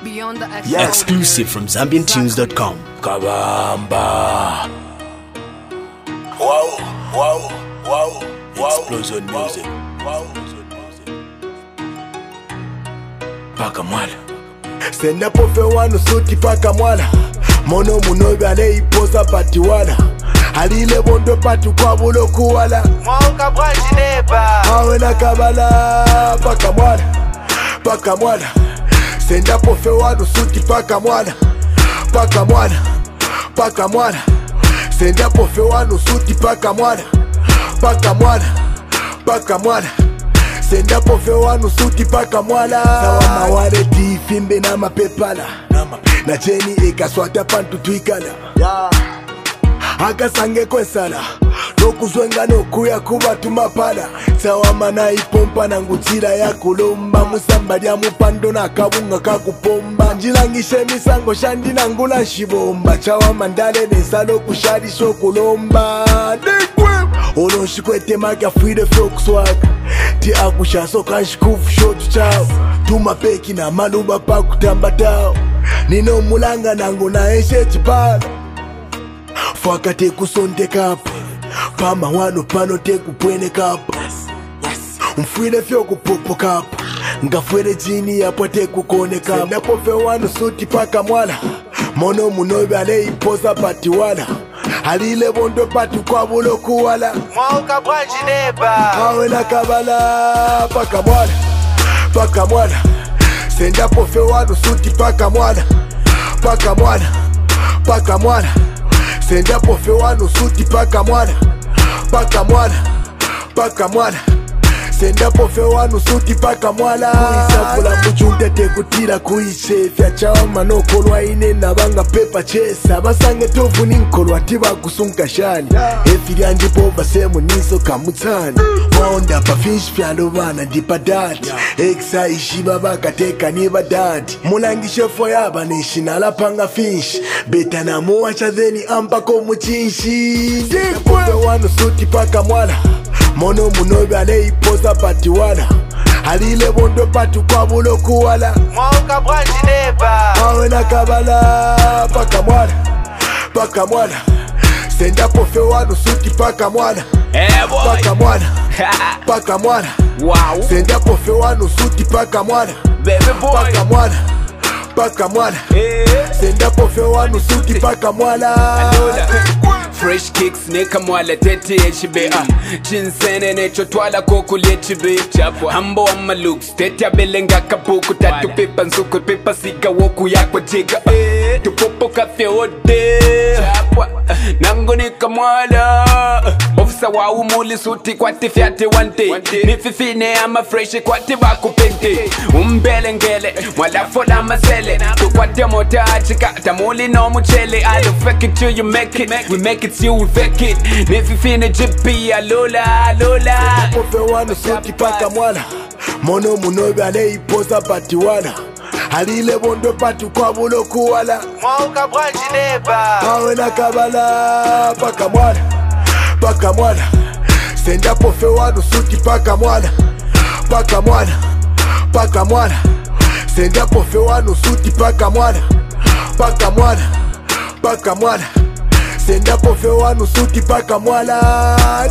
Beyond the Exclusive from ZambianTunes.com. Kabamba. Wow, wow, wow, wow. Explosion music. Wow. Paka mwala. Senda pofe wanu suti paka mwala. Mono munobi aleipoza pati wala. Halile bondo pati kwa bulo kuwala. Mwauka branchi neba. Awe na kabala. Paka mwala. Paka mwala. Senda pofe wanu suti paka mwala. Paka mwala. Paka mwala. Senda pofe wanu suti paka mwala. Paka mwala. Paka mwala. Senda pofe wanu suti paka mwala. Sawa maware tifimbe na mapepala. Na cheni ekaswata pantu twikala. Akasange kwensala nokuzwenga nokuya kuba tumapala. Sawa mana ipompa na ngutira ya kulomba. Musamba lya mupando na kabunga kakupomba. Njilangishe misango shandi na ngula nshibomba. Chawa mandale nesalo kushadi so kulomba. Olonshikwete maka fride fokuswaka. Ti akusha so kanshikufu shotu chao. Tumapeki na maluba pa kutambatao. Nino mulanga nangu na eshe chipala. Faka te kusonte kapa. Pama wano pano te kupwene kapa. Mfwile fyo kupopo kapa. Ngafwele jini yapo te kukone kapa. Senda pofe wano suti paka mwala. Mono munobi aleipoza pati wala. Halile bondo pati kwa bulo kuwala. Mwauka branchi neba. Awe na kabala. Paka mwala. Paka mwala. Senda pofe wano suti paka mwala. Paka mwala. Paka mwala. Senda pofe wanu suti paka mwala. Paka mwala. Paka mwala. Senda pofe wanu suti paka mwala. Kuisakula mujunde te kutira kuishe. Fya chawama no kolwa ine na banga pepa chesa. Basange tofu ninkolwa tiba kusunka shani. Efiri anjipo basemu niso kamutani. Monda pa fish fya lovana dipa dati. Eksa ishiba baka teka niba dati. Mulangishe foyaba nishinala panga fish. Beta na muwacha theni ampako muchinshi. Pofe wanu suti paka mwala. Mono munobi aleipoza pati wala. Halile bondo pati kwa bulo kuwala. Mwauka branchi neba. Awe na kabala. Paka mwala. Paka mwala. Senda pofe wanu suti paka mwala. Paka mwala. Paka mwala. Wow. Senda pofe wanu suti paka mwala. Baby boy. Paka mwala. Paka mwala. Senda pofe wanu suti paka mwala. Fresh kicks neka mwala tete echibe Chinsene necho twala koku lechibe Hambo ama looks tete abelenga kapuku. Tatu pepa nsuku pepa sika woku yakwa jiga Tupopo kafe ode Nango nika mwala Ofisa wa umuli suti kwati fiate wante. Nififine ama fresh kwati baku pente. Umbele ngele mwala fola masele. Tukwati mota achika tamuli no muchele. I don't fake it till you make it. We make it till we fake it. Nififine jipi alola. Pofe wanu suti paka mwala. Mono munobi aleipoza pati wala. Halile bondo pati kwa bulo kuwala. Mwauka branchi neba. Awe na kabala. Paka mwala. Paka mwala. Senda pofe wanu suti paka mwala. Paka mwala. Paka mwala. Senda pofe wanu suti paka mwala. Paka mwala. Paka mwala. Senda pofe wanu suti paka mwala.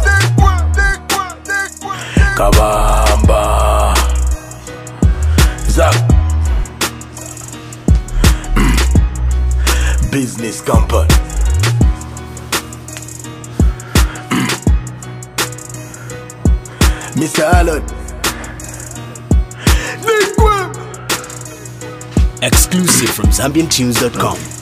Kabamba. Zap. Business company. Mr. Allen. Exclusive from ZambianTunes.com.